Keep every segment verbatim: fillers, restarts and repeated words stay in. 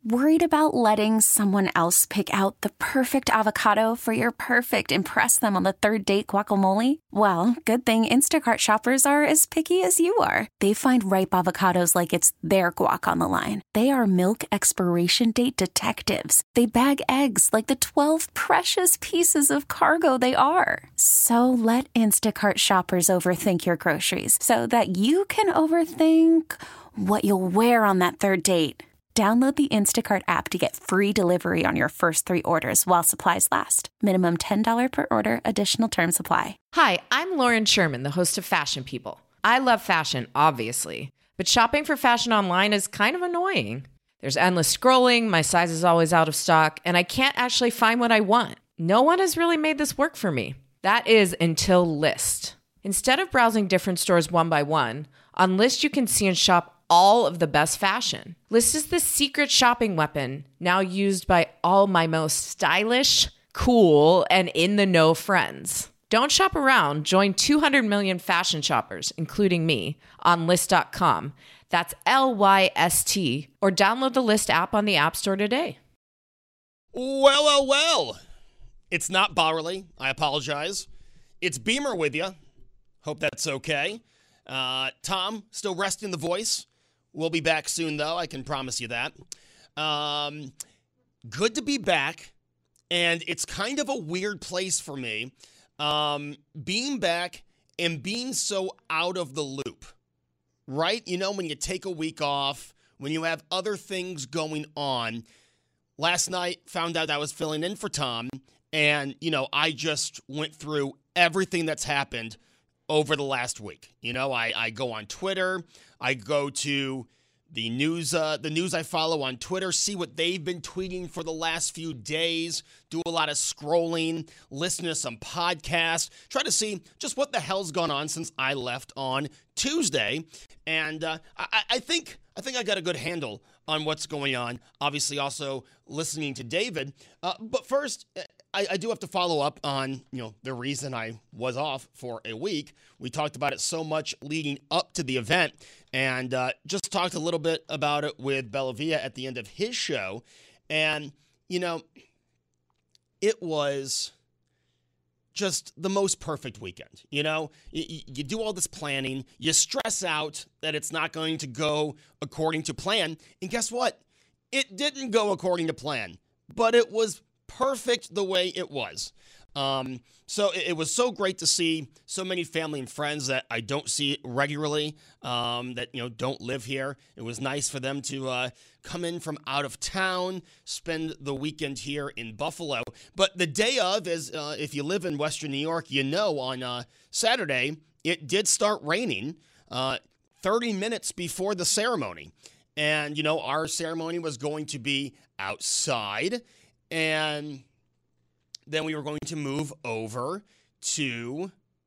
Worried about letting someone else pick out the perfect avocado for your perfect impress them on the third date guacamole? Well, good thing Instacart shoppers are as picky as you are. They find ripe avocados like it's their guac on the line. They are milk expiration date detectives. They bag eggs like the twelve precious pieces of cargo they are. So let Instacart shoppers overthink your groceries so that you can overthink what you'll wear on that third date. Download the Instacart app to get free delivery on your first three orders while supplies last. Minimum ten dollars per order. Additional terms apply. Hi, I'm Lauren Sherman, the host of Fashion People. I love fashion, obviously, but shopping for fashion online is kind of annoying. There's endless scrolling, my size is always out of stock, and I can't actually find what I want. No one has really made this work for me. That is until Lyst. Instead of browsing different stores one by one, on Lyst you can see and shop all of the best fashion. Lyst is the secret shopping weapon now used by all my most stylish, cool, and in-the-know friends. Don't shop around. Join two hundred million fashion shoppers, including me, on Lyst dot com. That's L Y S T. Or download the Lyst app on the App Store today. Well, well, well. It's not Bowerly. I apologize. It's Beamer with you. Hope that's okay. Uh, Tom, still resting the voice. We'll be back soon, though. I can promise you that. Um, good to be back, and it's kind of a weird place for me, um, being back and being so out of the loop, right? You know, when you take a week off, when you have other things going on. Last night, found out I was filling in for Tom, and, you know, I just went through everything that's happened over the last week. You know, I, I go on Twitter, I go to the news, uh, the news I follow on Twitter, see what they've been tweeting for the last few days, do a lot of scrolling, listen to some podcasts, try to see just what the hell's gone on since I left on Tuesday. And uh, I, I think I think I got a good handle on what's going on. Obviously, also listening to David. Uh, but first, I, I do have to follow up on, you know, the reason I was off for a week. We talked about it so much leading up to the event, and uh, just talked a little bit about it with Bellavia at the end of his show. And, you know, it was just the most perfect weekend. You know, you, you do all this planning, you stress out that it's not going to go according to plan, and guess what? It didn't go according to plan, but it was perfect the way it was. Um, so it, it was so great to see so many family and friends that I don't see regularly, um, that, you know, don't live here. It was nice for them to uh, come in from out of town, spend the weekend here in Buffalo. But the day of, is uh, if you live in Western New York, you know, on uh, Saturday, it did start raining uh, thirty minutes before the ceremony. And, you know, our ceremony was going to be outside, and then we were going to move over to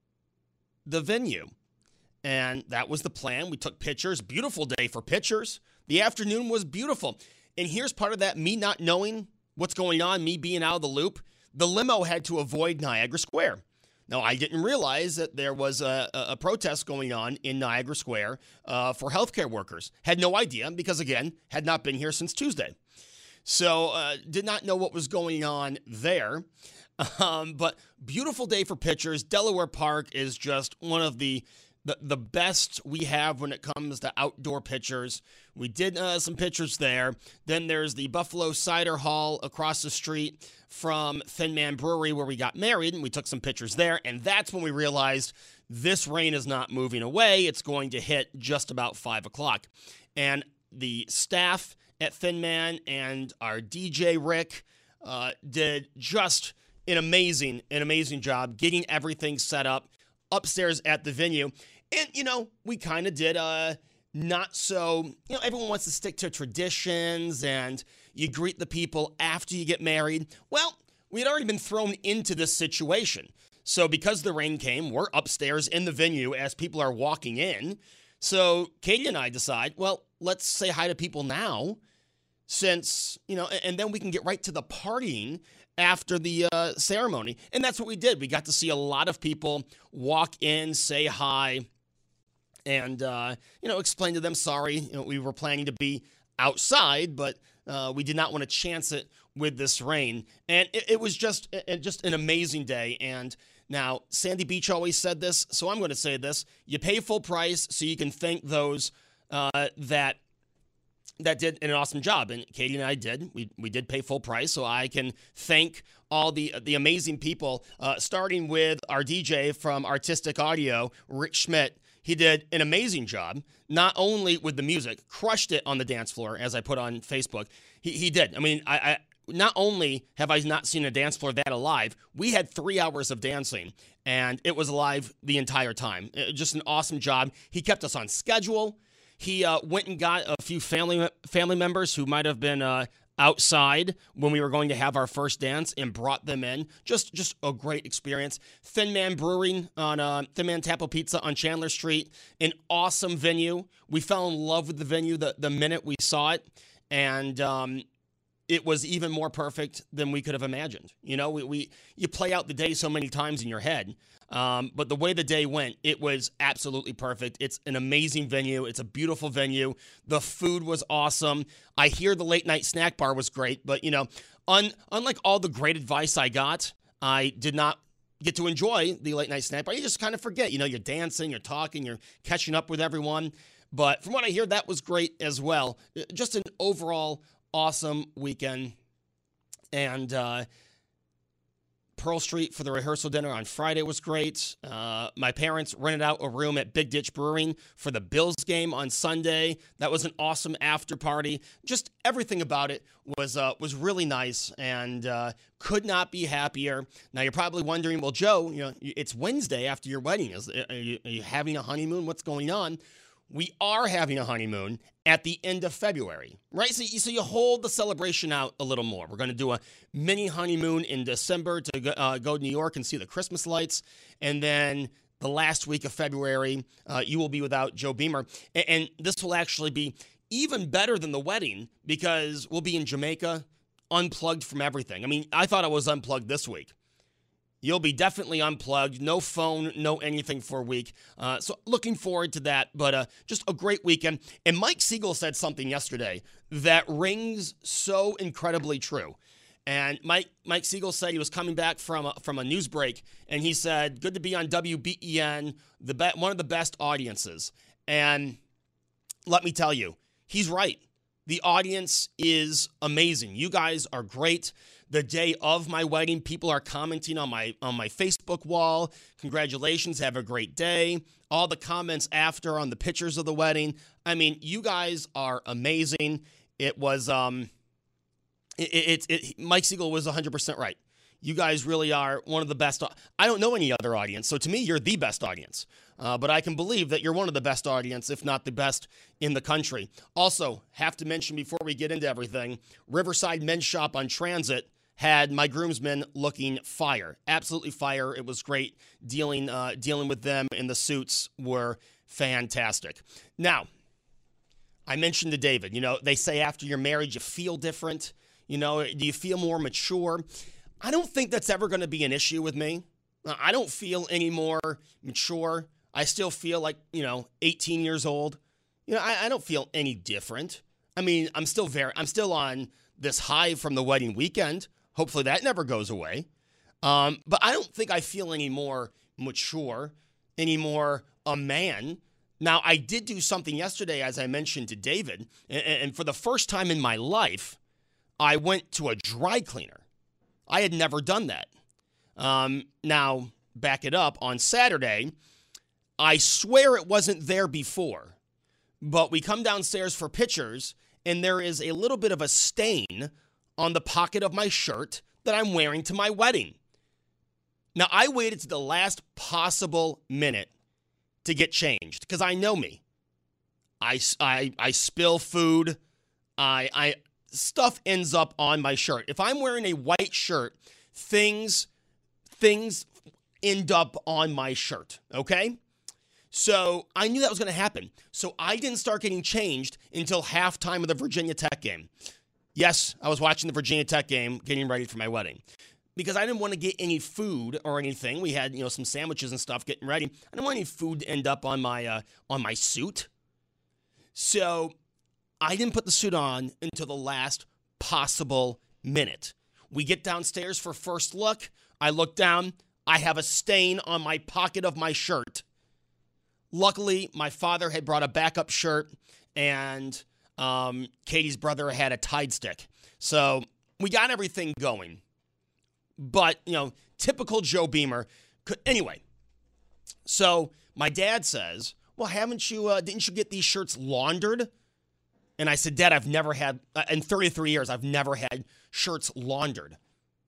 the venue. And that was the plan. We took pictures. Beautiful day for pictures. The afternoon was beautiful. And here's part of that, me not knowing what's going on, me being out of the loop. The limo had to avoid Niagara Square. Now, I didn't realize that there was a, a protest going on in Niagara Square uh, for healthcare workers. Had no idea because, again, had not been here since Tuesday. So, uh, did not know what was going on there. Um, but beautiful day for pictures. Delaware Park is just one of the, the the best we have when it comes to outdoor pictures. We did uh, some pictures there. Then there's the Buffalo Cider Hall across the street from Thin Man Brewery where we got married, and we took some pictures there. And that's when we realized this rain is not moving away. It's going to hit just about five o'clock. And the staff at Thin Man and our D J Rick uh, did just an amazing, an amazing job getting everything set up upstairs at the venue. And, you know, we kind of did uh, not so, you know, everyone wants to stick to traditions and you greet the people after you get married. Well, we had already been thrown into this situation. So because the rain came, we're upstairs in the venue as people are walking in. So Katie and I decide, well, let's say hi to people now, since, you know, and then we can get right to the partying after the uh, ceremony. And that's what we did. We got to see a lot of people walk in, say hi, and, uh, you know, explain to them, sorry, you know, we were planning to be outside, but Uh, we did not want to chance it with this rain. And it, it was just, it, just an amazing day. And now, Sandy Beach always said this, so I'm going to say this. You pay full price so you can thank those uh, that that did an awesome job. And Katie and I did. We we did pay full price, so I can thank all the the amazing people, uh, starting with our D J from Artistic Audio, Rick Schmidt. He did an amazing job, not only with the music, crushed it on the dance floor, as I put on Facebook. He he did. I mean, I, I not only have I not seen a dance floor that alive, we had three hours of dancing, and it was alive the entire time. It, just an awesome job. He kept us on schedule. He uh, went and got a few family family members who might have been uh, outside when we were going to have our first dance and brought them in. Just just a great experience. Thin Man Brewing on uh, Thin Man Tapo Pizza on Chandler Street, an awesome venue. We fell in love with the venue the, the minute we saw it, and um, it was even more perfect than we could have imagined. You know, we, we you play out the day so many times in your head. Um, but the way the day went, it was absolutely perfect. It's an amazing venue. It's a beautiful venue. The food was awesome. I hear the late night snack bar was great, but you know, un- unlike all the great advice I got, I did not get to enjoy the late night snack bar. You just kind of forget, you know, you're dancing, you're talking, you're catching up with everyone. But from what I hear, that was great as well. Just an overall awesome weekend. And, uh, Pearl Street for the rehearsal dinner on Friday was great. Uh, my parents rented out a room at Big Ditch Brewing for the Bills game on Sunday. That was an awesome after party. Just everything about it was uh, was really nice, and uh, could not be happier. Now you're probably wondering, well, Joe, you know, it's Wednesday after your wedding. Is are you, are you having a honeymoon? What's going on? We are having a honeymoon at the end of February, right? So you, so you hold the celebration out a little more. We're going to do a mini honeymoon in December to go, uh, go to New York and see the Christmas lights. And then the last week of February, uh, you will be without Joe Beamer. And, and this will actually be even better than the wedding because we'll be in Jamaica, unplugged from everything. I mean, I thought I was unplugged this week. You'll be definitely unplugged, no phone, no anything for a week. Uh, so looking forward to that, but uh, just a great weekend. And Mike Siegel said something yesterday that rings so incredibly true. And Mike Mike Siegel said he was coming back from a, from a news break, and he said, good to be on W B E N, the be- one of the best audiences. And let me tell you, he's right. The audience is amazing. You guys are great. The day of my wedding, people are commenting on my on my Facebook wall. Congratulations, have a great day. All the comments after on the pictures of the wedding. I mean, you guys are amazing. It was um, it, it, it Mike Siegel was one hundred percent right. You guys really are one of the best. I don't know any other audience, so to me, you're the best audience. Uh, but I can believe that you're one of the best audience, if not the best in the country. Also, have to mention before we get into everything, Riverside Men's Shop on Transit had my groomsmen looking fire, absolutely fire. It was great dealing uh, dealing with them, and the suits were fantastic. Now, I mentioned to David, you know, they say after you're married, you feel different. You know, do you feel more mature? I don't think that's ever going to be an issue with me. I don't feel any more mature. I still feel like, you know, eighteen years old. You know, I, I don't feel any different. I mean, I'm still very, I'm still on this high from the wedding weekend. Hopefully that never goes away. Um, but I don't think I feel any more mature, any more a man. Now, I did do something yesterday, as I mentioned to David, and, and for the first time in my life, I went to a dry cleaner. I had never done that. Um, now, back it up. On Saturday, I swear it wasn't there before, but we come downstairs for pictures, and there is a little bit of a stain on the pocket of my shirt that I'm wearing to my wedding. Now, I waited to the last possible minute to get changed because I know me. I, I, I spill food. I, I stuff ends up on my shirt. If I'm wearing a white shirt, things, things end up on my shirt, okay? So I knew that was going to happen. So I didn't start getting changed until halftime of the Virginia Tech game. Yes, I was watching the Virginia Tech game, getting ready for my wedding. Because I didn't want to get any food or anything. We had, you know, some sandwiches and stuff getting ready. I didn't want any food to end up on my uh, on my suit. So I didn't put the suit on until the last possible minute. We get downstairs for first look. I look down. I have a stain on my pocket of my shirt. Luckily, my father had brought a backup shirt, and um, Katie's brother had a Tide stick. So we got everything going. But, you know, typical Joe Beamer. Could, anyway, so my dad says, well, haven't you, uh, didn't you get these shirts laundered? And I said, Dad, I've never had, uh, in thirty-three years, I've never had shirts laundered.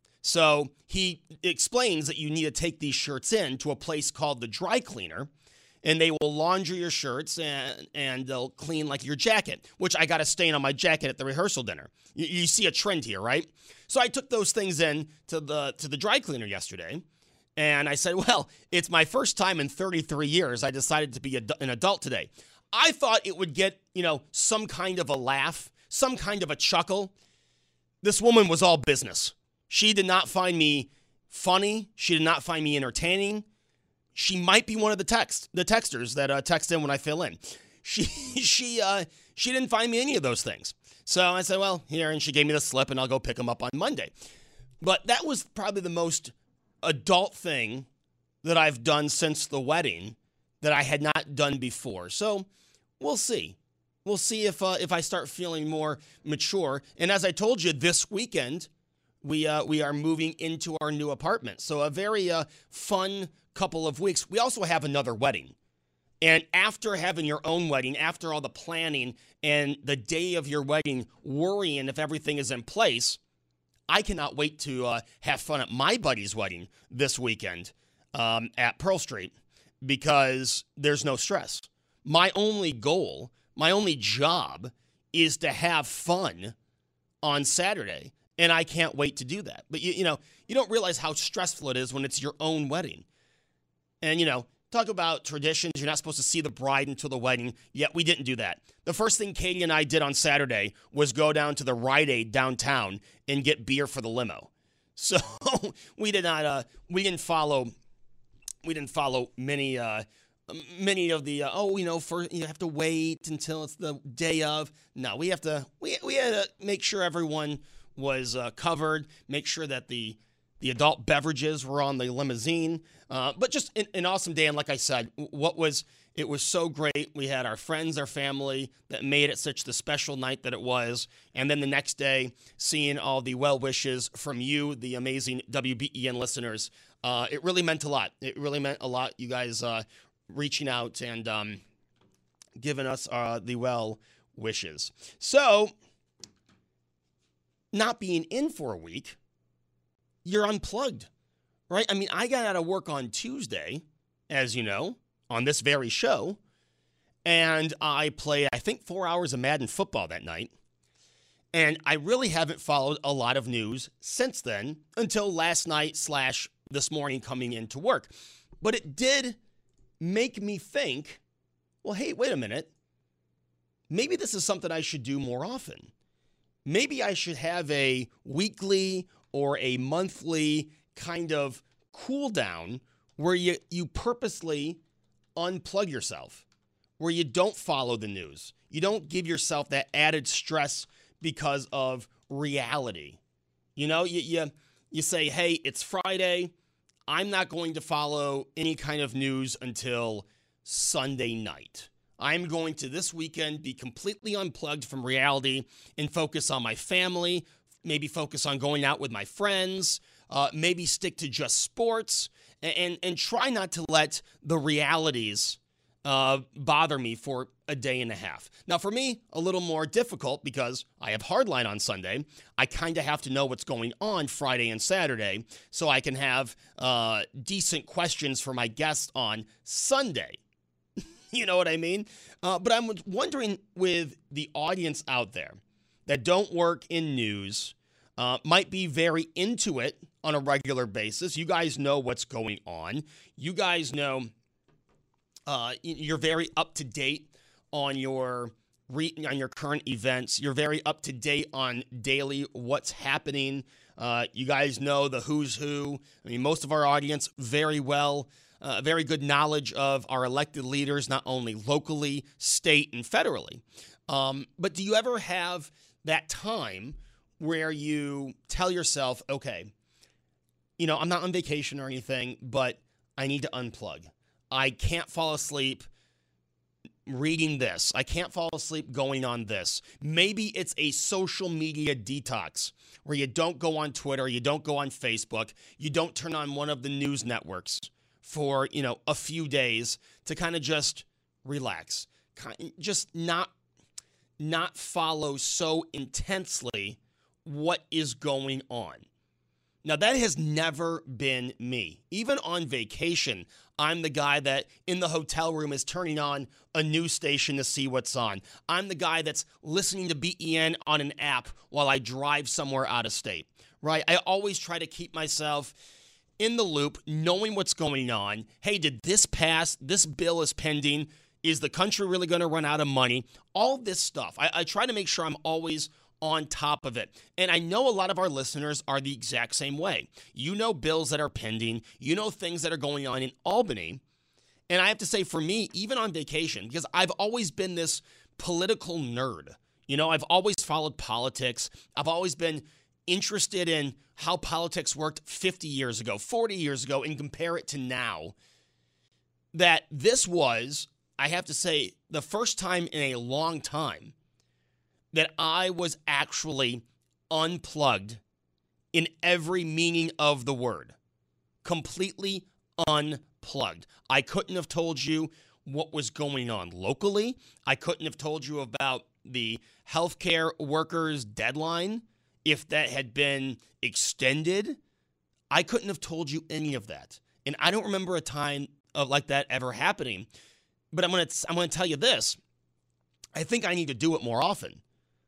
So he explains that you need to take these shirts in to a place called the dry cleaner, and they will launder your shirts and, and they'll clean like your jacket, which I got a stain on my jacket at the rehearsal dinner. You, you see a trend here, right? So I took those things in to the to the dry cleaner yesterday, and I said, well, it's my first time in thirty-three years I decided to be a, an adult today. I thought it would get, you know, some kind of a laugh, some kind of a chuckle. This woman was all business. She did not find me funny. She did not find me entertaining. She might be one of the text the texters that uh, text in when I fill in. She she uh, she didn't find me any of those things. So I said, well, here, and she gave me the slip, and I'll go pick them up on Monday. But that was probably the most adult thing that I've done since the wedding that I had not done before. So we'll see. We'll see if uh, if I start feeling more mature. And as I told you, this weekend, we uh, we are moving into our new apartment. So a very uh, fun couple of weeks. We also have another wedding. And after having your own wedding, after all the planning and the day of your wedding, worrying if everything is in place, I cannot wait to uh, have fun at my buddy's wedding this weekend um, at Pearl Street because there's no stress. My only goal, my only job is to have fun on Saturday, and I can't wait to do that. But, you, you know, you don't realize how stressful it is when it's your own wedding. And, you know, talk about traditions. You're not supposed to see the bride until the wedding. Yet we didn't do that. The first thing Katie and I did on Saturday was go down to the Rite Aid downtown and get beer for the limo. So we did not. Uh, we didn't follow. We didn't follow many. Uh, many of the. Uh, oh, you know, for you have to wait until it's the day of. No, we have to. We we had to make sure everyone was uh, covered. Make sure that the. The adult beverages were on the limousine, uh, but just an, an awesome day. And like I said, what was it was so great. We had our friends, our family that made it such the special night that it was. And then the next day, seeing all the well wishes from you, the amazing W B E N listeners, uh, it really meant a lot. It really meant a lot. You guys uh, reaching out and um, giving us uh, the well wishes. So, not being in for a week. You're unplugged, right? I mean, I got out of work on Tuesday, as you know, on this very show, and I played, I think, four hours of Madden football that night, and I really haven't followed a lot of news since then until last night slash this morning coming into work. But it did make me think, well, hey, wait a minute. Maybe this is something I should do more often. Maybe I should have a weekly or a monthly kind of cool down where you, you purposely unplug yourself, where you don't follow the news. You don't give yourself that added stress because of reality. You know, you, you, you say, hey, it's Friday. I'm not going to follow any kind of news until Sunday night. I'm going to this weekend be completely unplugged from reality and focus on my family, maybe focus on going out with my friends, uh, maybe stick to just sports, and, and, and try not to let the realities uh, bother me for a day and a half. Now, for me, a little more difficult because I have Hardline on Sunday. I kind of have to know what's going on Friday and Saturday so I can have uh, decent questions for my guests on Sunday. You know what I mean? Uh, but I'm wondering with the audience out there that don't work in news, uh, might be very into it on a regular basis. You guys know what's going on. You guys know uh, you're very up to date on your re- on your current events. You're very up to date on daily what's happening. Uh, you guys know the who's who. I mean, most of our audience very well. Uh, very good knowledge of our elected leaders, not only locally, state, and federally. Um, but do you ever have that time where you tell yourself, okay, you know, I'm not on vacation or anything, but I need to unplug. I can't fall asleep reading this. I can't fall asleep going on this. Maybe it's a social media detox where you don't go on Twitter, you don't go on Facebook, you don't turn on one of the news networks for, you know, a few days to kind of just relax. Just not not follow so intensely what is going on. Now, that has never been me. Even on vacation, I'm the guy that in the hotel room is turning on a news station to see what's on. I'm the guy that's listening to B E N on an app while I drive somewhere out of state, right? I always try to keep myself in the loop, knowing what's going on. Hey, did this pass? This bill is pending. Is the country really going to run out of money? All this stuff. I, I try to make sure I'm always on top of it. And I know a lot of our listeners are the exact same way. You know bills that are pending. You know things that are going on in Albany. And I have to say, for me, even on vacation, because I've always been this political nerd. You know, I've always followed politics. I've always been interested in how politics worked fifty years ago, forty years ago, and compare it to now. That this was, I have to say, the first time in a long time that I was actually unplugged in every meaning of the word. Completely unplugged. I couldn't have told you what was going on locally. I couldn't have told you about the healthcare workers' deadline if that had been extended. I couldn't have told you any of that. And I don't remember a time of like that ever happening. But I'm going to I'm going to tell you this. I think I need to do it more often.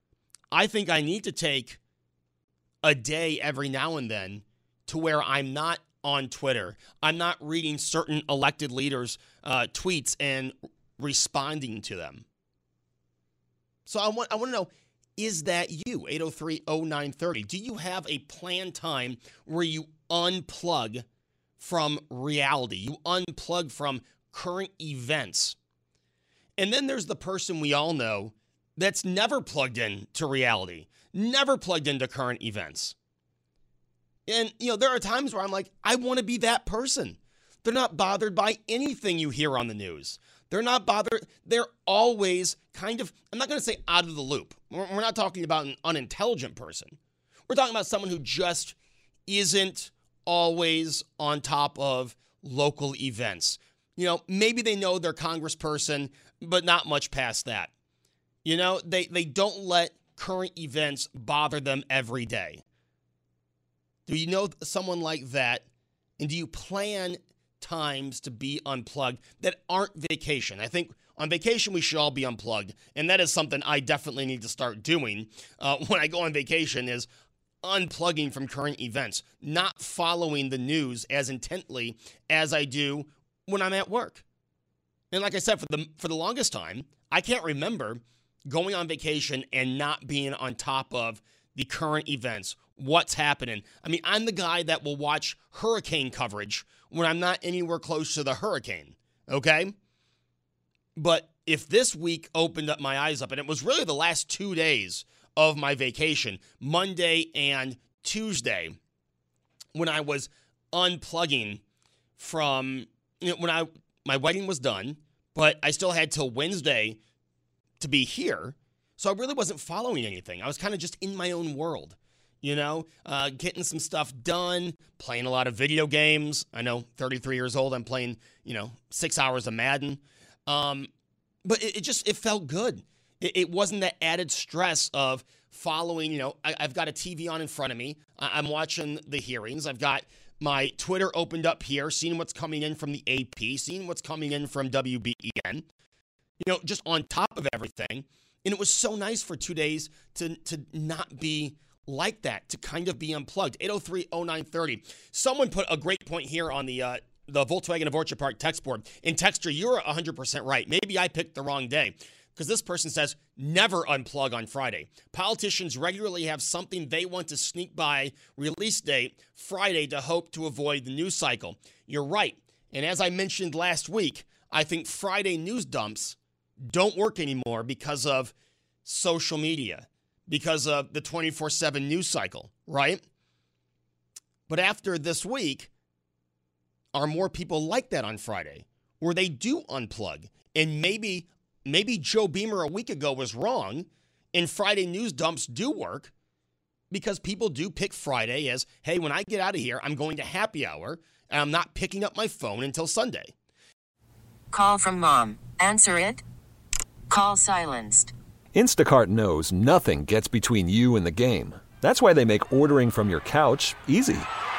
I think I need to take a day every now and then to where I'm not on Twitter. I'm not reading certain elected leaders' uh, tweets and responding to them. So I want I want to know, is that you? eight oh three oh nine thirty. Do you have a planned time where you unplug from reality? You unplug from current events? And then there's the person we all know that's never plugged in to reality, never plugged into current events. And, you know, there are times where I'm like, I want to be that person. They're not bothered by anything you hear on the news. They're not bothered. They're always kind of, I'm not going to say out of the loop. We're not talking about an unintelligent person. We're talking about someone who just isn't always on top of local events. You know, maybe they know their congressperson, but not much past that. You know, they, they don't let current events bother them every day. Do you know someone like that? And do you plan times to be unplugged that aren't vacation? I think on vacation we should all be unplugged. And that is something I definitely need to start doing uh, when I go on vacation, is unplugging from current events, not following the news as intently as I do when I'm at work. And like I said, for the for the longest time, I can't remember going on vacation and not being on top of the current events, what's happening. I mean, I'm the guy that will watch hurricane coverage when I'm not anywhere close to the hurricane, okay? But if this week opened up my eyes up, and it was really the last two days of my vacation, Monday and Tuesday, when I was unplugging from, you know, when I my wedding was done, but I still had till Wednesday to be here. So I really wasn't following anything. I was kind of just in my own world, you know, uh, getting some stuff done, playing a lot of video games. I know, thirty-three years old, I'm playing, you know, six hours of Madden. Um, but it, it just, it felt good. It, it wasn't that added stress of following, you know, I, I've got a T V on in front of me. I, I'm watching the hearings. I've got my Twitter opened up here, seeing what's coming in from the A P, seeing what's coming in from W B E N, you know, just on top of everything. And it was so nice for two days to, to not be like that, to kind of be unplugged. eight oh three oh nine thirty. Someone put a great point here on the uh, the Volkswagen of Orchard Park text board. In Texture, you're one hundred percent right. Maybe I picked the wrong day. Because this person says, never unplug on Friday. Politicians regularly have something they want to sneak by release date Friday to hope to avoid the news cycle. You're right. And as I mentioned last week, I think Friday news dumps don't work anymore because of social media, because of the twenty-four seven news cycle, right? But after this week, are more people like that on Friday, where they do unplug? And maybe, maybe Joe Beamer a week ago was wrong, and Friday news dumps do work, because people do pick Friday as, hey, when I get out of here, I'm going to happy hour, and I'm not picking up my phone until Sunday. Call from mom. Answer it. Call silenced. Instacart knows nothing gets between you and the game. That's why they make ordering from your couch easy.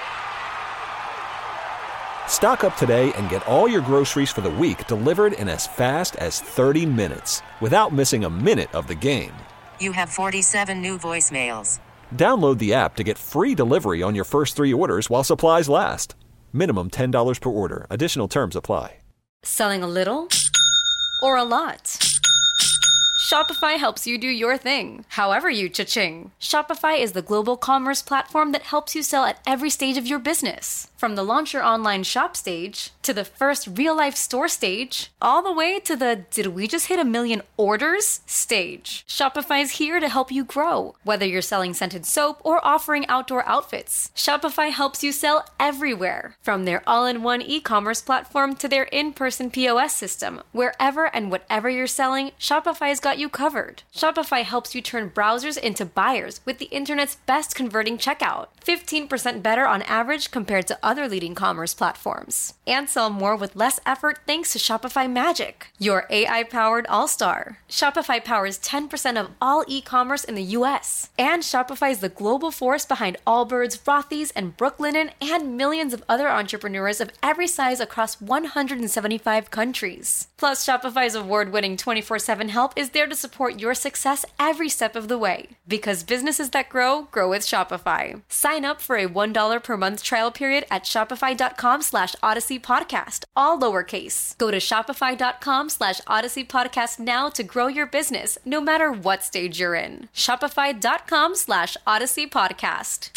Stock up today and get all your groceries for the week delivered in as fast as thirty minutes without missing a minute of the game. You have forty-seven new voicemails. Download the app to get free delivery on your first three orders while supplies last. Minimum ten dollars per order. Additional terms apply. Selling a little or a lot? Shopify helps you do your thing, however you cha-ching. Shopify is the global commerce platform that helps you sell at every stage of your business. From the launch your online shop stage, to the first real-life store stage, all the way to the did we just hit a million orders stage. Shopify's here to help you grow. Whether you're selling scented soap or offering outdoor outfits, Shopify helps you sell everywhere. From their all-in-one e-commerce platform to their in-person P O S system, wherever and whatever you're selling, Shopify's got you covered. Shopify helps you turn browsers into buyers with the internet's best converting checkout. fifteen percent better on average compared to other leading commerce platforms. And sell more with less effort thanks to Shopify Magic, your A I-powered all-star. Shopify powers ten percent of all e-commerce in the U S. And Shopify is the global force behind Allbirds, Rothy's, and Brooklinen, and millions of other entrepreneurs of every size across one hundred seventy-five countries. Plus, Shopify's award-winning twenty-four seven help is there to support your success every step of the way. Because businesses that grow, grow with Shopify. Sign up for a one dollar per month trial period at shopify.com slash Odyssey Podcast, all lowercase. Go to shopify.com slash Odyssey Podcast now to grow your business, no matter what stage you're in. Shopify.com slash Odyssey Podcast.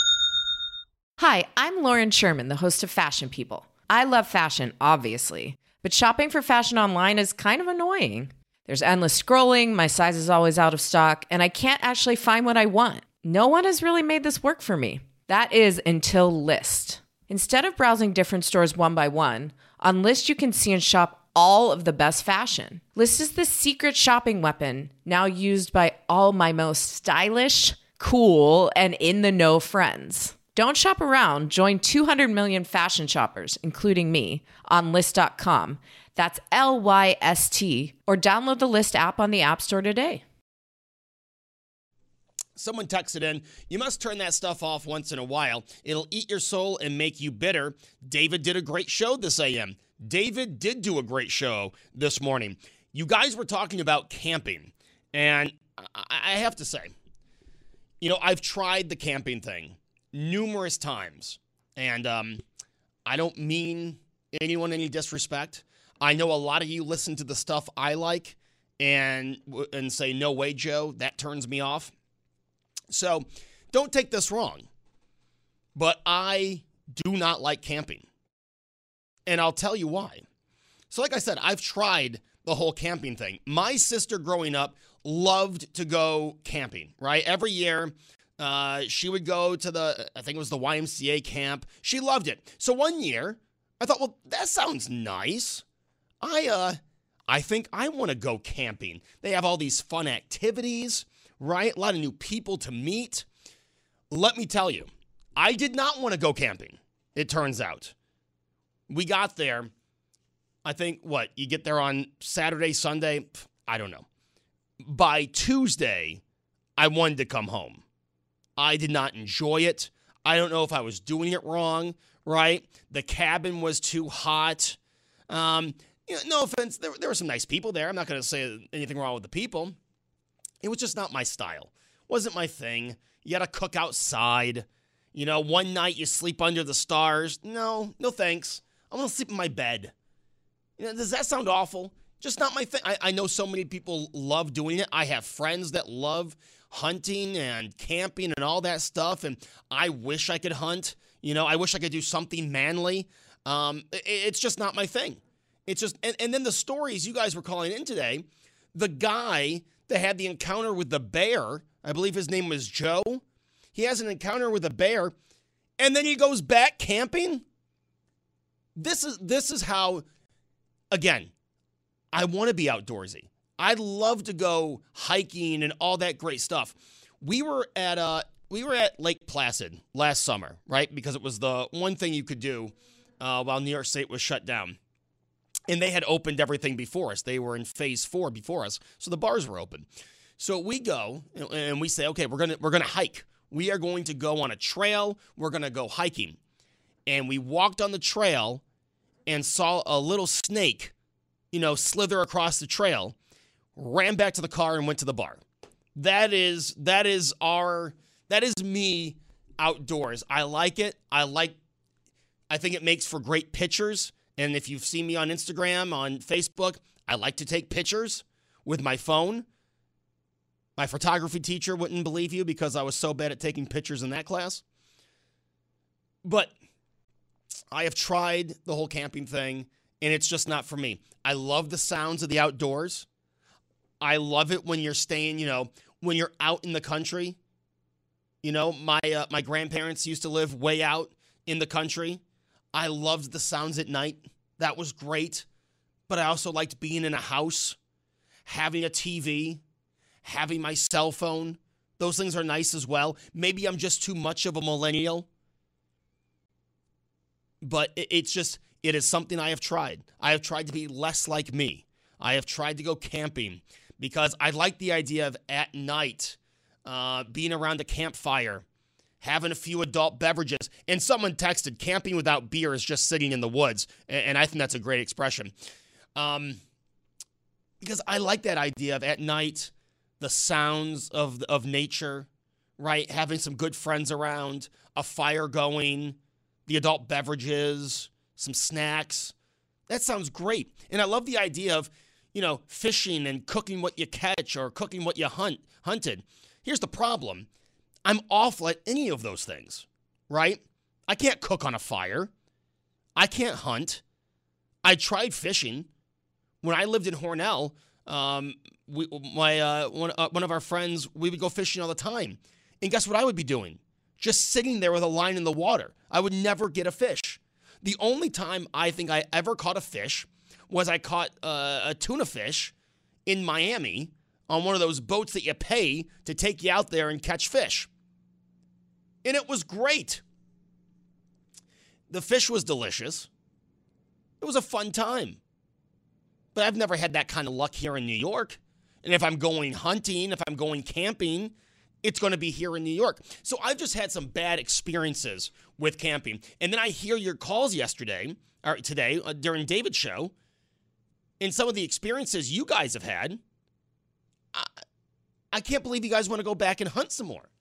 Hi, I'm Lauren Sherman, the host of Fashion People. I love fashion, obviously, but shopping for fashion online is kind of annoying. There's endless scrolling, my size is always out of stock, and I can't actually find what I want. No one has really made this work for me. That is until Lyst. Instead of browsing different stores one by one, on Lyst you can see and shop all of the best fashion. Lyst is the secret shopping weapon now used by all my most stylish, cool, and in-the-know friends. Don't shop around. Join two hundred million fashion shoppers, including me, on Lyst dot com. That's L Y S T, or download the Lyst app on the App Store today. Someone texted in, you must turn that stuff off once in a while. It'll eat your soul and make you bitter. David did a great show this A M. David did do a great show this morning. You guys were talking about camping, and I have to say, you know, I've tried the camping thing numerous times, and um, I don't mean anyone any disrespect. I know a lot of you listen to the stuff I like and and say, no way, Joe, that turns me off. So don't take this wrong, but I do not like camping, and I'll tell you why. So like I said, I've tried the whole camping thing. My sister growing up loved to go camping, right? Every year, uh, she would go to the, I think it was the Y M C A camp. She loved it. So one year, I thought, well, that sounds nice. I, uh, I think I want to go camping. They have all these fun activities, right? A lot of new people to meet. Let me tell you, I did not want to go camping, it turns out. We got there, I think, what, you get there on Saturday, Sunday? I don't know. By Tuesday, I wanted to come home. I did not enjoy it. I don't know if I was doing it wrong, right? The cabin was too hot. Um, you know, no offense, there, there were some nice people there. I'm not going to say anything wrong with the people. It was just not my style. Wasn't my thing. You got to cook outside. You know, one night you sleep under the stars. No, no thanks. I want to sleep in my bed. You know, does that sound awful? Just not my thing. I, I know so many people love doing it. I have friends that love hunting and camping and all that stuff, and I wish I could hunt. You know, I wish I could do something manly. Um, it, it's just not my thing. It's just, and, and then the stories you guys were calling in today, the guy that had the encounter with the bear, I believe his name was Joe. He has an encounter with a bear, and then he goes back camping. This is this is how, again, I want to be outdoorsy. I'd love to go hiking and all that great stuff. We were at uh we were at Lake Placid last summer, right? Because it was the one thing you could do uh, while New York State was shut down. And they had opened everything before us. They were in phase four before us, so the bars were open. So we go and we say, okay, we're gonna we're gonna hike. We are going to go on a trail. We're gonna go hiking. And we walked on the trail and saw a little snake, you know, slither across the trail, ran back to the car and went to the bar. That is that is our that is me outdoors. I like it. I like I think it makes for great pictures. And if you've seen me on Instagram, on Facebook, I like to take pictures with my phone. My photography teacher wouldn't believe you because I was so bad at taking pictures in that class. But I have tried the whole camping thing, and it's just not for me. I love the sounds of the outdoors. I love it when you're staying, you know, when you're out in the country. You know, my uh, my grandparents used to live way out in the country. I loved the sounds at night. That was great. But I also liked being in a house, having a T V, having my cell phone. Those things are nice as well. Maybe I'm just too much of a millennial. But it's just, it is something I have tried. I have tried to be less like me. I have tried to go camping because I like the idea of at night uh, being around a campfire, having a few adult beverages. And someone texted, camping without beer is just sitting in the woods. And I think that's a great expression. Um, because I like that idea of at night, the sounds of of nature, right? Having some good friends around, a fire going, the adult beverages, some snacks. That sounds great. And I love the idea of, you know, fishing and cooking what you catch or cooking what you hunt hunted. Here's the problem. I'm awful at any of those things, right? I can't cook on a fire. I can't hunt. I tried fishing. When I lived in Hornell, um, we, my uh, one, uh, one of our friends, we would go fishing all the time. And guess what I would be doing? Just sitting there with a line in the water. I would never get a fish. The only time I think I ever caught a fish was I caught uh, a tuna fish in Miami on one of those boats that you pay to take you out there and catch fish. And it was great. The fish was delicious. It was a fun time. But I've never had that kind of luck here in New York. And if I'm going hunting, if I'm going camping, it's going to be here in New York. So I've just had some bad experiences with camping. And then I hear your calls yesterday, or today, uh, during David's show, and some of the experiences you guys have had. I, I can't believe you guys want to go back and hunt some more.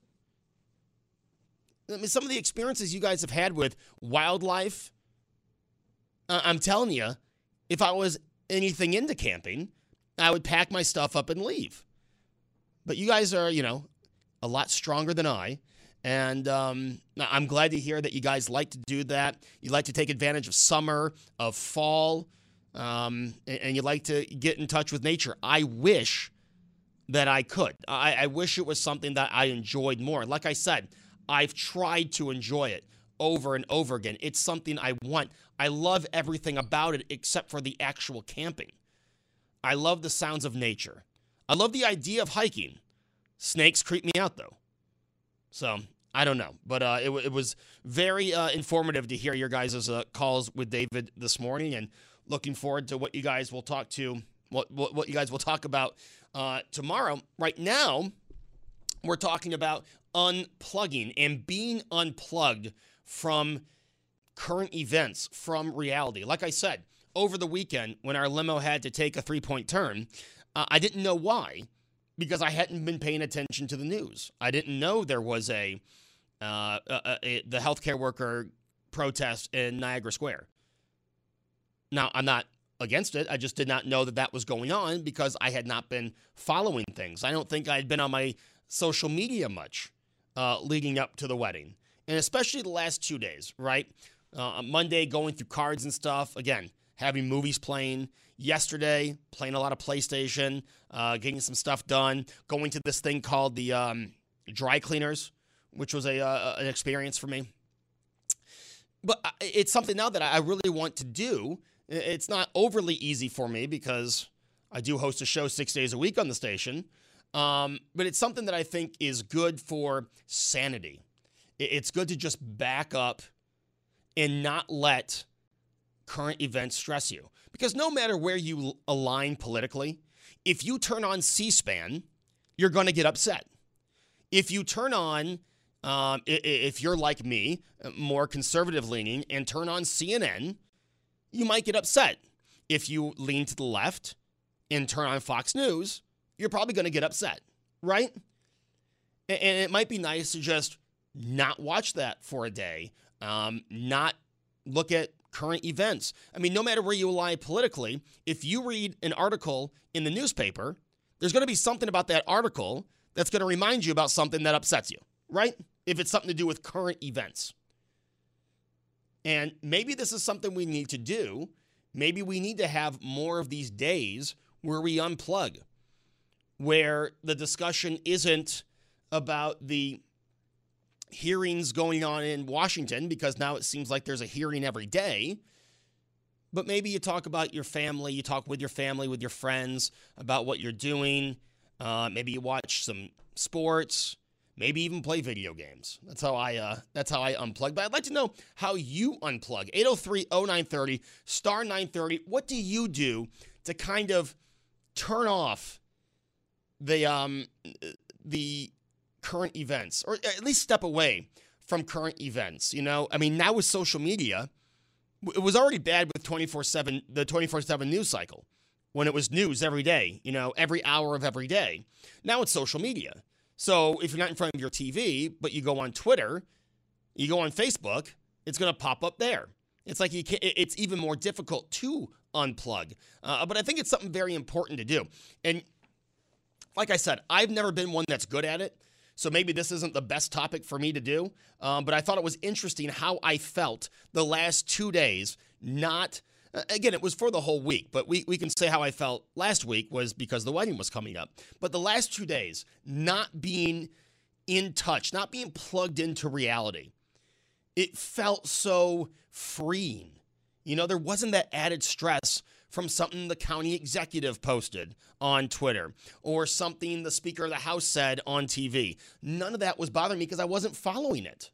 I mean, some of the experiences you guys have had with wildlife, uh, I'm telling you, if I was anything into camping, I would pack my stuff up and leave. But you guys are, you know, a lot stronger than I. And um, I'm glad to hear that you guys like to do that. You like to take advantage of summer, of fall, um, and, and you like to get in touch with nature. I wish that I could. I, I wish it was something that I enjoyed more. Like I said, I've tried to enjoy it over and over again. It's something I want. I love everything about it except for the actual camping. I love the sounds of nature. I love the idea of hiking. Snakes creep me out, though. So, I don't know. But uh, it, it was very uh, informative to hear your guys' uh, calls with David this morning, and looking forward to what you guys will talk to, what, what, what you guys will talk about uh, tomorrow. Right now, we're talking about unplugging and being unplugged from current events, from reality. Like I said, over the weekend, when our limo had to take a three-point turn, uh, I didn't know why, because I hadn't been paying attention to the news. I didn't know there was a, uh, a, a the healthcare worker protest in Niagara Square. Now, I'm not against it. I just did not know that that was going on because I had not been following things. I don't think I had been on my social media much uh, leading up to the wedding, and especially the last two days, right? Uh, Monday, going through cards and stuff. Again, having movies playing. Yesterday, playing a lot of PlayStation, uh, getting some stuff done. Going to this thing called the um, dry cleaners, which was a uh, an experience for me. But it's something now that I really want to do. It's not overly easy for me because I do host a show six days a week on the station. Um, but it's something that I think is good for sanity. It's good to just back up and not let current events stress you. Because no matter where you align politically, if you turn on C-SPAN, you're going to get upset. If you turn on, um, if you're like me, more conservative leaning, and turn on C N N, you might get upset. If you lean to the left and turn on Fox News, you're probably going to get upset, right? And it might be nice to just not watch that for a day, um, not look at current events. I mean, no matter where you lie politically, if you read an article in the newspaper, there's going to be something about that article that's going to remind you about something that upsets you, right? If it's something to do with current events. And maybe this is something we need to do. Maybe we need to have more of these days where we unplug, where the discussion isn't about the hearings going on in Washington, because now it seems like there's a hearing every day. But maybe you talk about your family, you talk with your family, with your friends about what you're doing. Uh, maybe you watch some sports, maybe even play video games. That's how I uh, that's how I unplug. But I'd like to know how you unplug. eight oh three oh nine thirty, star nine thirty. What do you do to kind of turn off the um the current events, or at least step away from current events? You know, I mean, now with social media, it was already bad with twenty-four seven, the twenty-four seven news cycle, when it was news every day, you know, every hour of every day. Now it's social media. So if you're not in front of your T V, but you go on Twitter, you go on Facebook, it's going to pop up there. It's like you can't, it's even more difficult to unplug. Uh, but I think it's something very important to do. And like I said, I've never been one that's good at it. So maybe this isn't the best topic for me to do. Um, but I thought it was interesting how I felt the last two days. Not, uh, again, it was for the whole week, but we, we can say how I felt last week was because the wedding was coming up. But the last two days, not being in touch, not being plugged into reality, it felt so freeing. You know, there wasn't that added stress from something the county executive posted on Twitter or something the Speaker of the House said on T V. None of that was bothering me because I wasn't following it.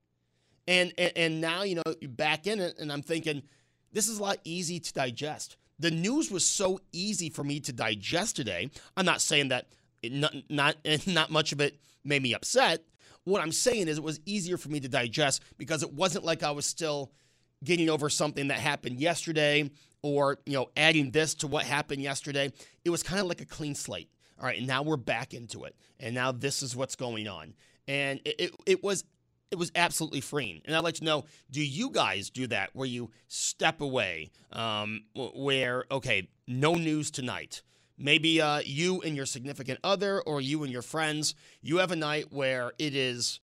And, and and now, you know, you're back in it, and I'm thinking, this is a lot easy to digest. The news was so easy for me to digest today. I'm not saying that it, not, not, not much of it made me upset. What I'm saying is it was easier for me to digest because it wasn't like I was still getting over something that happened yesterday, or, you know, adding this to what happened yesterday. It was kind of like a clean slate. All right, and now we're back into it. And now this is what's going on. And it, it, it was it was absolutely freeing. And I'd like to know, do you guys do that where you step away, um, where, okay, no news tonight? Maybe uh, you and your significant other, or you and your friends, you have a night where it is,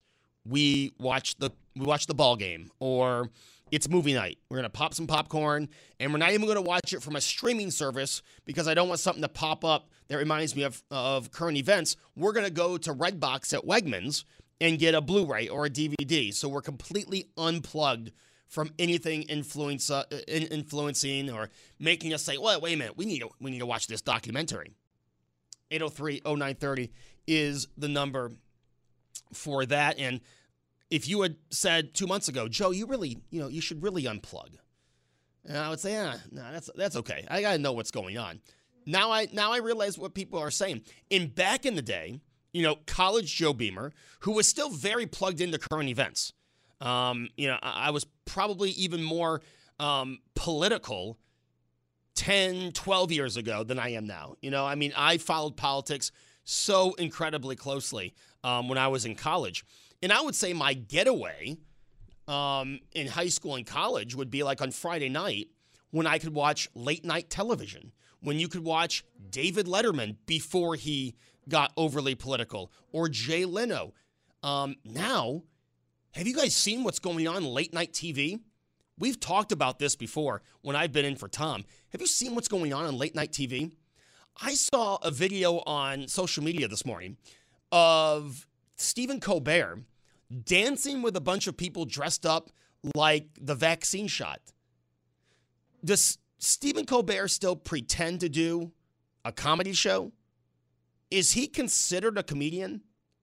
we watch the we watch the ball game, or it's movie night. We're going to pop some popcorn, and we're not even going to watch it from a streaming service because I don't want something to pop up that reminds me of, of current events. We're going to go to Redbox at Wegmans and get a Blu-ray or a D V D. So we're completely unplugged from anything influence, uh, influencing or making us say, well, wait a minute, we need to, we need to watch this documentary. eight oh three oh nine thirty is the number for that. And if you had said two months ago, Joe, you really, you know, you should really unplug, and I would say, ah, no, that's that's okay. I gotta know what's going on. Now I now I realize what people are saying. And back in the day, you know, college Joe Beamer, who was still very plugged into current events. Um, you know, I, I was probably even more um, political ten, twelve years ago than I am now. You know, I mean, I followed politics so incredibly closely um, when I was in college. And I would say my getaway um, in high school and college would be like on Friday night when I could watch late night television, when you could watch David Letterman before he got overly political, or Jay Leno. Um, now, have you guys seen what's going on late night T V? We've talked about this before when I've been in for Tom. Have you seen what's going on on late night T V? I saw a video on social media this morning of Stephen Colbert dancing with a bunch of people dressed up like the vaccine shot. Does Stephen Colbert still pretend to do a comedy show? Is he considered a comedian?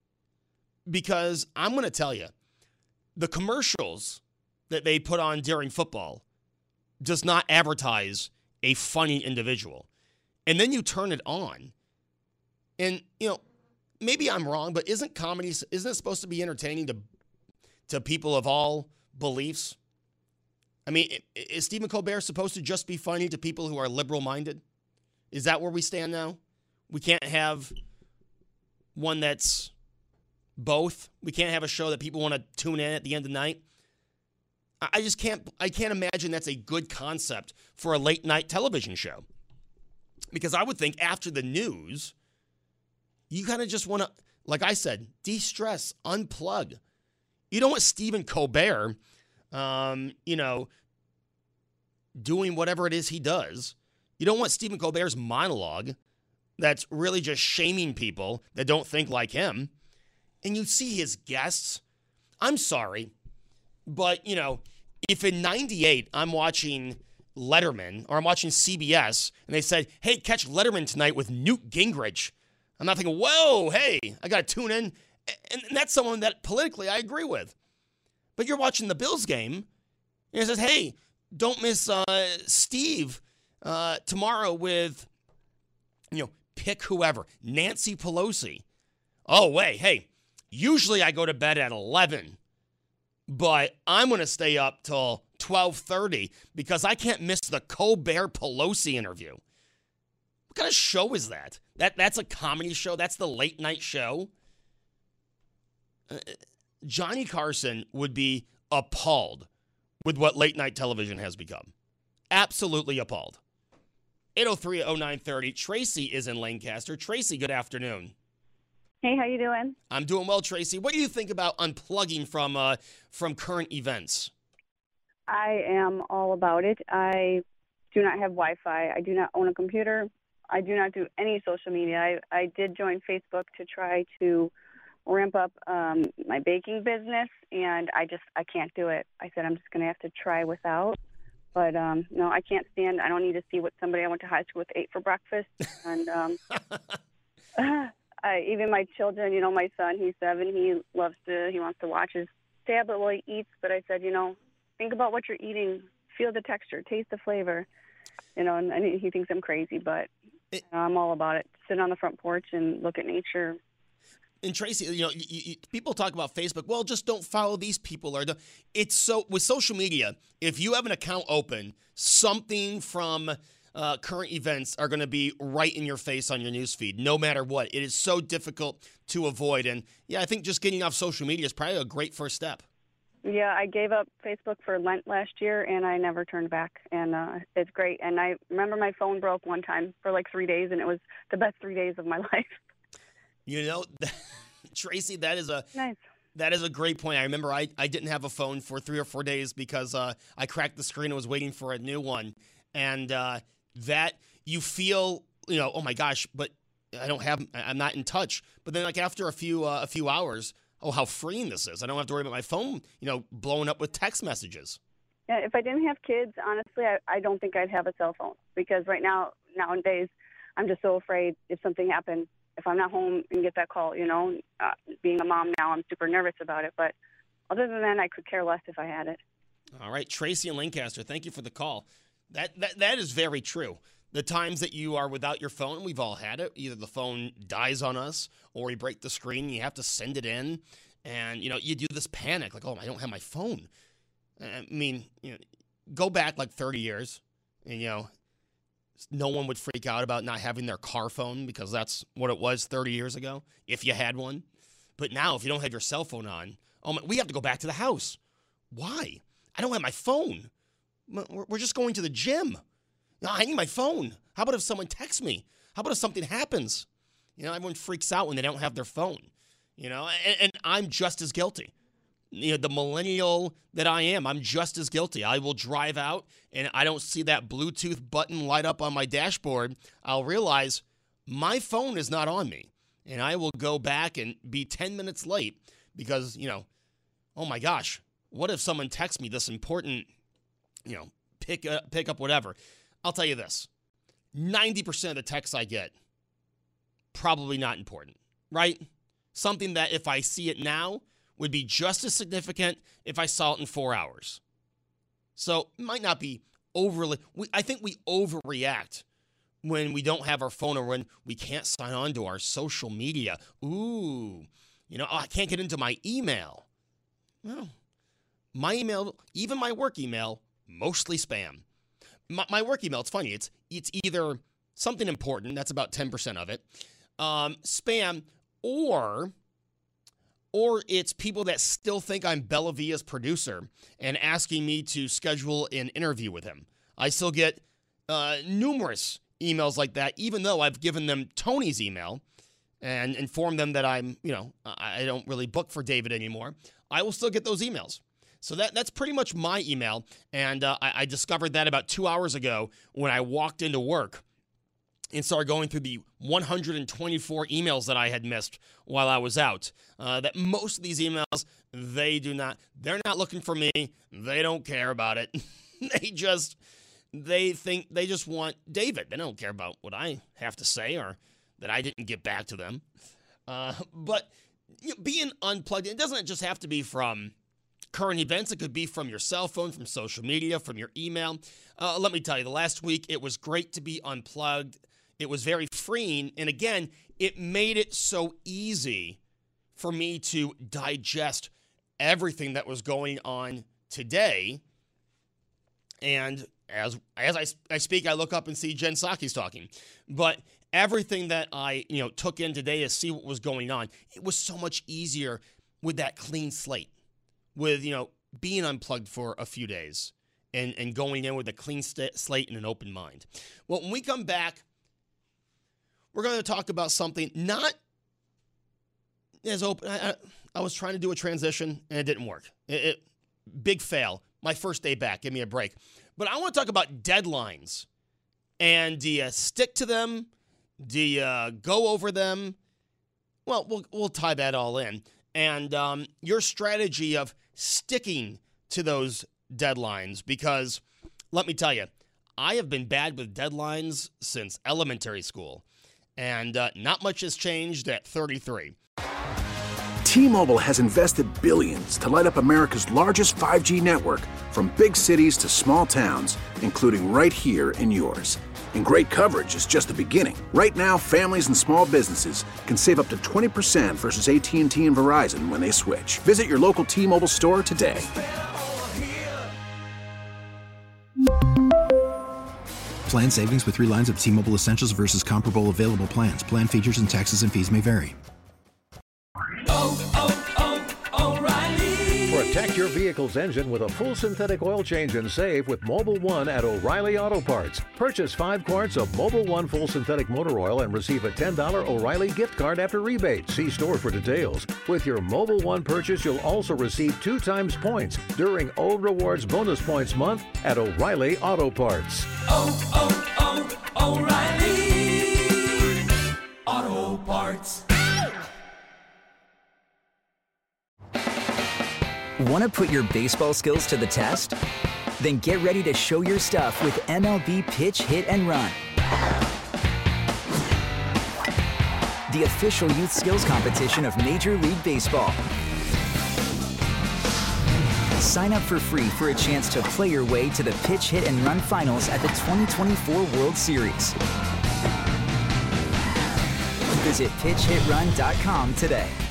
Because I'm going to tell you, the commercials that they put on during football does not advertise a funny individual. And then you turn it on. And, you know, maybe I'm wrong, but isn't comedy, isn't it supposed to be entertaining to to people of all beliefs? I mean, is Stephen Colbert supposed to just be funny to people who are liberal-minded? Is that where we stand now? We can't have one that's both. We can't have a show that people want to tune in at the end of the night. I just can't, I can't imagine that's a good concept for a late-night television show. Because I would think after the news, you kind of just want to, like I said, de-stress, unplug. You don't want Stephen Colbert, um, you know, doing whatever it is he does. You don't want Stephen Colbert's monologue that's really just shaming people that don't think like him. And you see his guests. I'm sorry, but, you know, if in ninety-eight I'm watching Letterman or I'm watching C B S and they said, hey, catch Letterman tonight with Newt Gingrich, I'm not thinking, whoa, hey, I got to tune in. And that's someone that politically I agree with. But you're watching the Bills game, and it says, hey, don't miss uh, Steve uh, tomorrow with, you know, pick whoever, Nancy Pelosi. Oh, wait, hey, usually I go to bed at eleven, but I'm going to stay up till twelve thirty because I can't miss the Colbert-Pelosi interview. What kind of show is that? That That's a comedy show? That's the late-night show? Uh, Johnny Carson would be appalled with what late-night television has become. Absolutely appalled. eight oh three oh nine thirty. Tracy is in Lancaster. Tracy, good afternoon. Hey, how you doing? I'm doing well, Tracy. What do you think about unplugging from uh, from current events? I am all about it. I do not have Wi-Fi. I do not own a computer. I do not do any social media. I, I did join Facebook to try to ramp up um, my baking business, and I just, I can't do it. I said I'm just going to have to try without. But, um, no, I can't stand, I don't need to see what somebody I went to high school with ate for breakfast. And um, I, even my children, you know, my son, he's seven, he loves to, he wants to watch his tablet while he eats. But I said, you know, think about what you're eating, feel the texture, taste the flavor. You know, and, and he thinks I'm crazy, but it, you know, I'm all about it. Sit on the front porch and look at nature. And Tracy, you know, you, you, people talk about Facebook. Well, just don't follow these people. Or the, it's so with social media. If you have an account open, something from uh, current events are going to be right in your face on your newsfeed, no matter what. It is so difficult to avoid. And yeah, I think just getting off social media is probably a great first step. Yeah, I gave up Facebook for Lent last year, and I never turned back, and uh, it's great. And I remember my phone broke one time for like three days, and it was the best three days of my life. You know, Tracy, that is a nice. That is a great point. I remember I, I didn't have a phone for three or four days because uh, I cracked the screen and was waiting for a new one. And uh, that you feel, you know, oh my gosh, but I don't have, I'm not in touch. But then like after a few uh, a few hours, oh, how freeing this is. I don't have to worry about my phone, you know, blowing up with text messages. Yeah, if I didn't have kids, honestly, I, I don't think I'd have a cell phone because right now, nowadays, I'm just so afraid if something happened. If I'm not home and get that call, you know, uh, being a mom now, I'm super nervous about it. But other than that, I could care less if I had it. All right. Tracy in Lancaster, thank you for the call. That that That is very true. The times that you are without your phone, we've all had it. Either the phone dies on us or we break the screen and you have to send it in. And, you know, you do this panic like, oh, I don't have my phone. I mean, you know, go back like thirty years and, you know, no one would freak out about not having their car phone because that's what it was thirty years ago, if you had one. But now, if you don't have your cell phone on, oh my, we have to go back to the house. Why? I don't have my phone. We're just going to the gym. No, I need my phone. How about if someone texts me? How about if something happens? You know, everyone freaks out when they don't have their phone. You know, and, and I'm just as guilty. You know, the millennial that I am, I'm just as guilty. I will drive out and I don't see that Bluetooth button light up on my dashboard. I'll realize my phone is not on me. and I will go back and be ten minutes late because, you know, oh my gosh, what if someone texts me this important, you know, pick up, pick up whatever. I'll tell you this, ninety percent of the texts I get, probably not important, right? Something that if I see it now would be just as significant if I saw it in four hours. So it might not be overly, we, I think we overreact when we don't have our phone or when we can't sign on to our social media. Ooh, you know, oh, I can't get into my email. Well, my email, even my work email, mostly spam. My, my work email, it's funny. It's it's either something important, that's about ten percent of it, um, spam, or or it's people that still think I'm Bella Villa's producer and asking me to schedule an interview with him. I still get uh, numerous emails like that, even though I've given them Tony's email and informed them that I'm, you know, I don't really book for David anymore. I will still get those emails. So that that's pretty much my email, and uh, I, I discovered that about two hours ago when I walked into work and started going through the one hundred twenty-four emails that I had missed while I was out. Uh, that most of these emails, they do not, they're not looking for me. They don't care about it. They just, they think, they just want David. They don't care about what I have to say or that I didn't get back to them. Uh, but you know, being unplugged, it doesn't just have to be from current events. It could be from your cell phone, from social media, from your email. Uh, let me tell you, the last week, it was great to be unplugged. It was very freeing. And again, it made it so easy for me to digest everything that was going on today. And as as I, I speak, I look up and see Jen Psaki's talking. But everything that I, you know, took in today to see what was going on, it was so much easier with that clean slate, with, you know, being unplugged for a few days and, and going in with a clean st- slate and an open mind. Well, when we come back, we're going to talk about something not as open. I, I, I was trying to do a transition, and it didn't work. It, it big fail. My first day back. Give me a break. But I want to talk about deadlines. And do you stick to them? Do you go over them? Well, we'll, we'll tie that all in. And um, your strategy of sticking to those deadlines, because let me tell you, I have been bad with deadlines since elementary school, and uh, not much has changed at thirty-three. T-Mobile has invested billions to light up America's largest five G network, from big cities to small towns, including right here in yours. And great coverage is just the beginning. Right now, families and small businesses can save up to twenty percent versus A T and T and Verizon when they switch. Visit your local T-Mobile store today. Plan savings with three lines of T-Mobile Essentials versus comparable available plans. Plan features and taxes and fees may vary. Oh, oh, oh, O'Reilly. Protect your vehicle's engine with a full synthetic oil change and save with Mobil one at O'Reilly Auto Parts. Purchase five quarts of Mobil one full synthetic motor oil and receive a ten dollars O'Reilly gift card after rebate. See store for details. With your Mobil one purchase, you'll also receive two times points during O Rewards Bonus Points Month at O'Reilly Auto Parts. Oh, oh, oh, O'Reilly Auto Parts. Want to put your baseball skills to the test? Then get ready to show your stuff with M L B Pitch, Hit, and Run, the official youth skills competition of Major League Baseball. Sign up for free for a chance to play your way to the Pitch, Hit, and Run finals at the twenty twenty-four World Series. Visit pitch hit run dot com today.